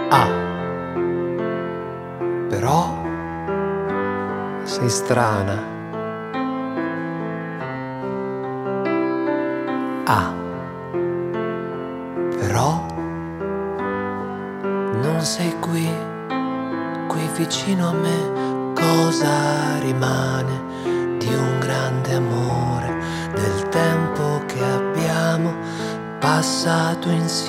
Ah, però sei strana. Ah, però non sei qui vicino a me. Cosa rimane di un grande amore, del tempo che abbiamo passato insieme?